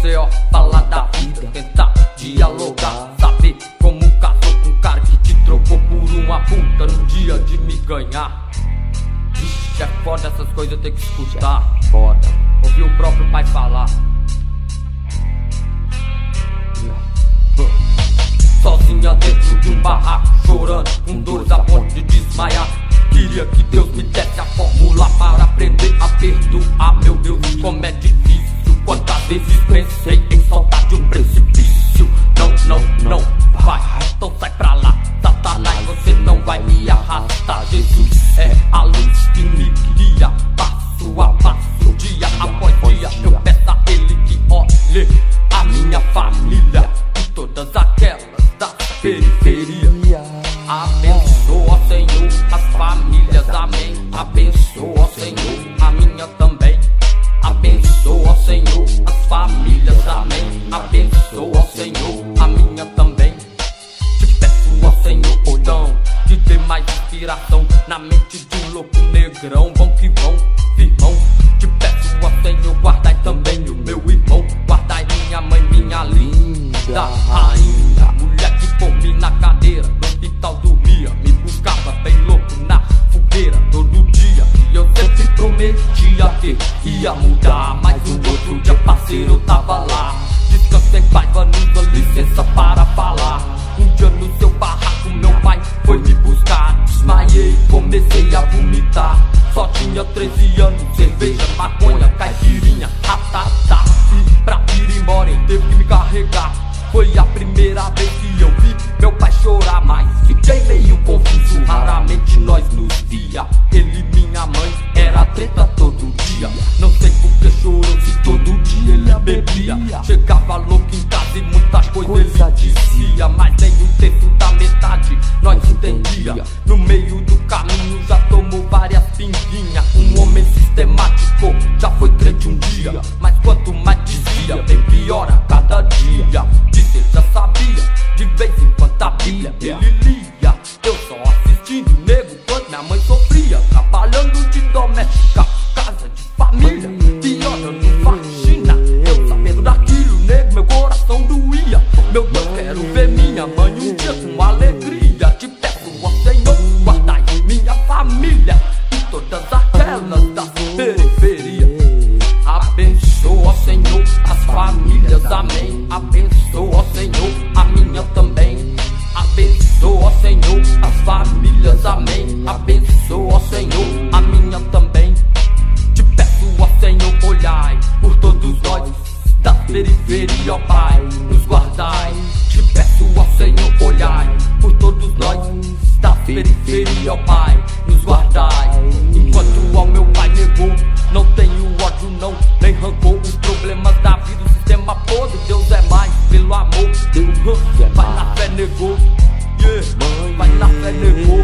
você, ó, falar da vida, tentar dialogar, saber como casou com um cara que te trocou por uma puta no dia de me ganhar. Ixi, é foda essas coisas, tem que escutar. Foda, ouvir o próprio pai falar. Sozinha dentro de um barraco, chorando, com dores a ponto de desmaiar. Queria que Deus me desse a fórmula para aprender a perdoar. Meu Deus, como é difícil. Quantas vezes pensei em saltar de um precipício. Não, vai, então sai pra lá. Satanás, você não vai me arrastar. Jesus é a luz que me guia, passo a passo, dia após dia. Eu peço a Ele que olhe a minha família e todas aquelas da periferia. Abençoa, Senhor, as famílias, amém. Abençoa, Senhor, a minha também. Abençoa, Senhor, as famílias, amém. Abençoa, Senhor, a minha também. Te peço, ó Senhor, perdão de ter mais inspiração na mente de um louco negrão. Vão que vão, firmão. Te peço, ó Senhor, guardai também o meu irmão. Guardai minha mãe, minha linda rainha. Mulher que por mim na cadeira no hospital dormia, me buscava bem louco na fogueira todo dia. E eu sempre prometia que ia mudar, mas um outro dia, parceiro, eu tava lá. Descansa em paz, Vanusa, licença para falar. Um dia no seu barraco meu pai foi me buscar. Desmaiei, comecei a vomitar. Só tinha 13 anos, cerveja, maconha, caipirinha, ratata. E pra ir embora ele teve que me carregar. Foi a primeira vez que eu vi meu pai chorar, mas fiquei meio confuso, raramente nós nos via. Ele e minha mãe era treta todo dia. Não sei por que chorou se todo dia ele bebia. Chegava louco em casa e muitas coisas ele dizia, mas nem um terço da metade nós entendia. No meio do caminho já tomou várias pinguinhas. Um homem sistemático, já foi crente um dia, mas quanto mais dizia, bem pior a cada dia. Dizer já sabia, de vez em quando a Bíblia ele lia. Eu só assistindo nego quando minha mãe sofria, trabalhando de doméstica, casa de família, piorando faxina. Eu sabendo daquilo, nego, meu coração doía. Meu Deus, quero ver minha mãe um dia com alegria. Te peço, ó Senhor, guardai minha família e todas aquelas da periferia. Abençoa, Senhor, as famílias, amém. Abençoa, Senhor, a minha também. Abençoa, Senhor, as famílias, amém. Abençoa, Senhor, a minha também. Te peço, ó Senhor, olhai por todos nós da periferia, ó Pai, nos guardai. Te peço, ó Senhor, olhai por todos nós da periferia, ó Pai, nos guardai. Enquanto ao meu pai negou, não tenho ódio não, nem rancor. Os problemas da vida, o sistema podre, Deus é mais, pelo amor. Deus vai na fé negou, yeah. Vai na fé negou.